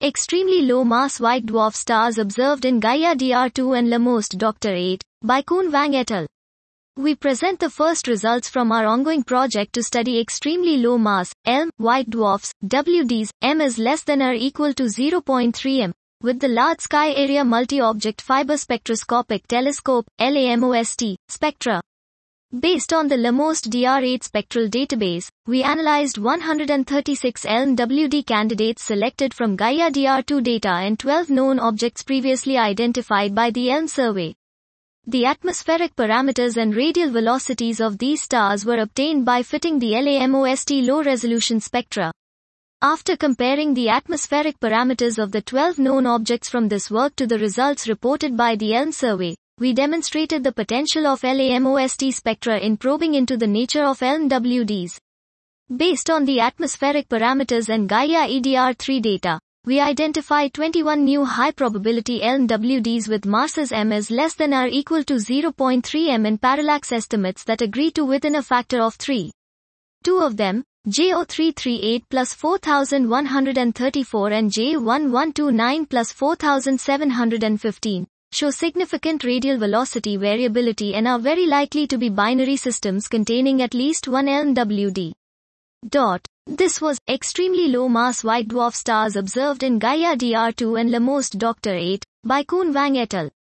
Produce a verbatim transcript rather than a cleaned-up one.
Extremely low mass white dwarf stars observed in Gaia D R two and LAMOST Doctor eight, by Kuhn Wang et al. We present the first results from our ongoing project to study extremely low mass, L M, white dwarfs, W Ds, M is less than or equal to zero point three M, with the Large Sky Area Multi-Object Fiber Spectroscopic Telescope, LAMOST, spectra. Based on the LAMOST D R eight spectral database, we analyzed one hundred thirty-six L M W D candidates selected from Gaia D R two data and twelve known objects previously identified by the L M survey. The atmospheric parameters and radial velocities of these stars were obtained by fitting the LAMOST low-resolution spectra. After comparing the atmospheric parameters of the twelve known objects from this work to the results reported by the L M survey, we demonstrated the potential of LAMOST spectra in probing into the nature of L M W Ds. Based on the atmospheric parameters and Gaia E D R three data, we identified twenty-one new high-probability L M W Ds with masses M is less than or equal to zero point three M in parallax estimates that agree to within a factor of three. Two of them, J zero three three eight plus four thousand one hundred thirty-four and J one one two nine plus four thousand seven hundred fifteen, show significant radial velocity variability and are very likely to be binary systems containing at least one L M W D. Dot. This was extremely low mass white dwarf stars observed in Gaia D R two and LAMOST Doctor eight, by Kuhn Wang et al.